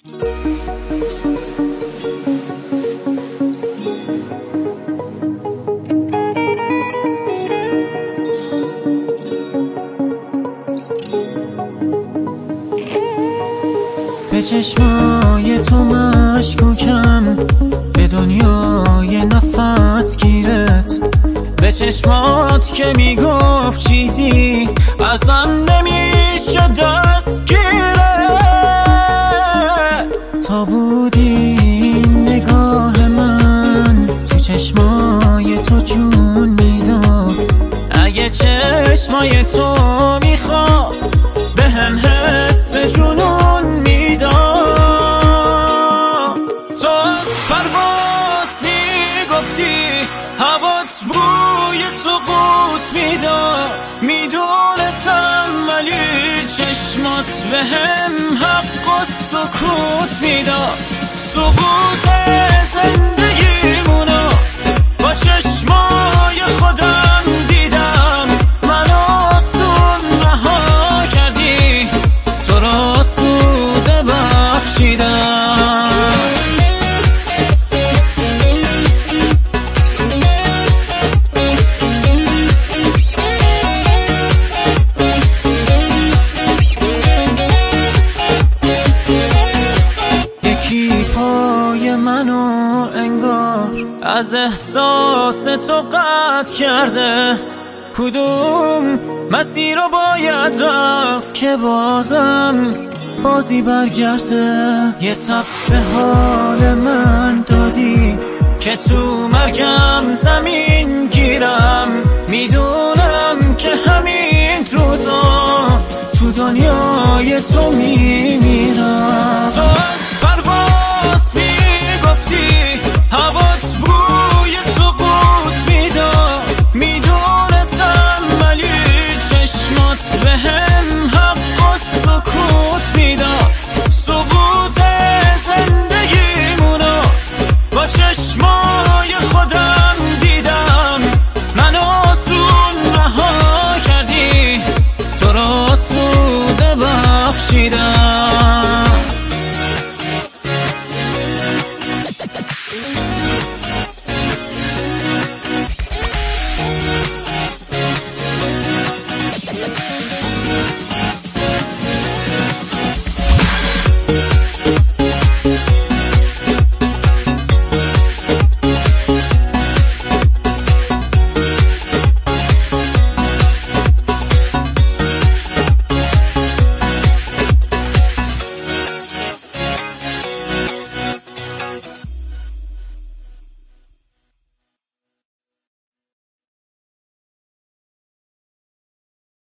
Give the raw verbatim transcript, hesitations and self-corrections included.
به چشمای تو مشکوکم، به دنیای نفس گیرت، به چشمات که میگفت چیزی ازم نمیشه دستگیره. تا بودی نگاه من تو چشمای تو جون میداد، اگه چشمای تو میخواست به هم حس جنون میداد. تو از پرواز میگفتی هوات بوی سقوط میداد، میدونستم ولی چشمات به هم حق و سکوت میداد. سقوط زندگیمونو با چشمای خودم دیدم، منو آسون رها کردی، تو را سوده بخشیدم. یکی پای منو انگار از احساس تو قطع کرده، کدوم مسیر رو باید رفت که بازم بازی برگرده. یه تب به حال من دادی که تو مرگم زمین گیرم، میدونم که همین روزا تو دنیای تو می